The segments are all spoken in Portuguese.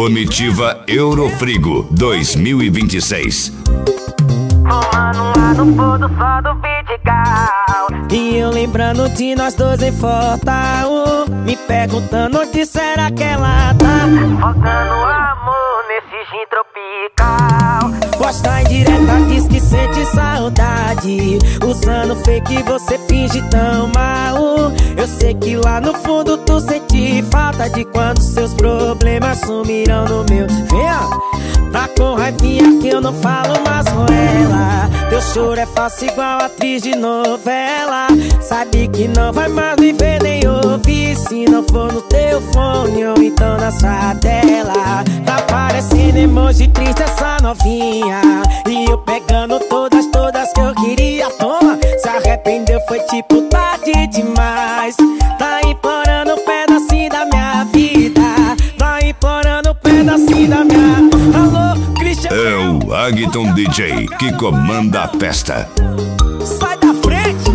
Comitiva Eurofrigo 2026. Fumando lá no pôr do sol do Vidigal. E eu lembrando de nós dois em Fortal, me perguntando onde será que ela tá. Focando amor nesse gin tropical. Posta em direta, diz que sente saudade, usando fake você finge tão mal. Eu sei que lá no fundo tu sente falta de quando seus problemas sumiram no meu. Venha, tá com raivinha que eu não falo mais com ela. Teu choro é falso igual atriz de novela. Sabe que não vai mais me ver nem ouvir, se não for no teu fone ou então na sua tela. Tá parecendo emoji triste essa novinha, e eu pegando todas que eu queria. Toma, se arrependeu foi tipo tarde demais. Tá implorando um pedacinho da minha vida, tá implorando um pedacinho da minha. Alô, Christian. É o Agton DJ que comanda a festa. Sai da frente.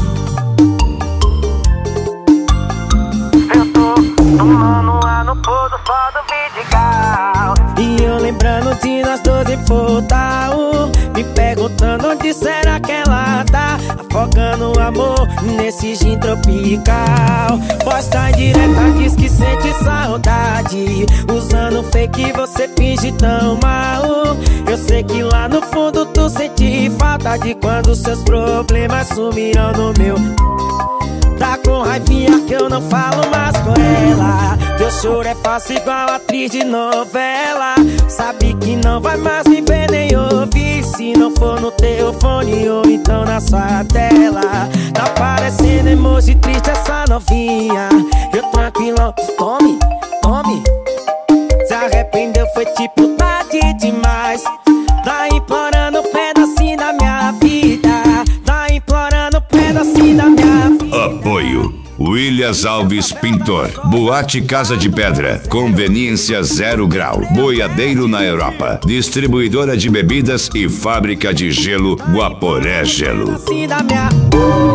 Eu tô fumando lá no pôr do sol do Vidigal. E eu lembrando de nós dois em Fortal, me perguntando onde será que ela tá. Afogando o amor nesse gin tropical. Posta em direta, diz que sente saudade, usando fake você finge tão mal. Eu sei que lá no fundo tu sente falta de quando seus problemas sumiram no meu. Tá com raivinha que eu não falo mais com ela. Teu choro é falso igual atriz de novela. Sabe que não vai mais me ver nem ouvir, se não for no teu fone ou então na sua tela. Tá parecendo emoji triste essa novinha, eu tranquilão. Tome, tome. Se arrependeu foi tipo tarde demais. Tá implorando um pedacinho da minha vida, tá implorando um pedacinho da minha vida. Apoio Williams Alves Pintor, Boate Casa de Pedra, Conveniência 0 Grau, Boiadeiro na Europa, Distribuidora de bebidas e fábrica de gelo Guaporé Gelo. Pedacinho da minha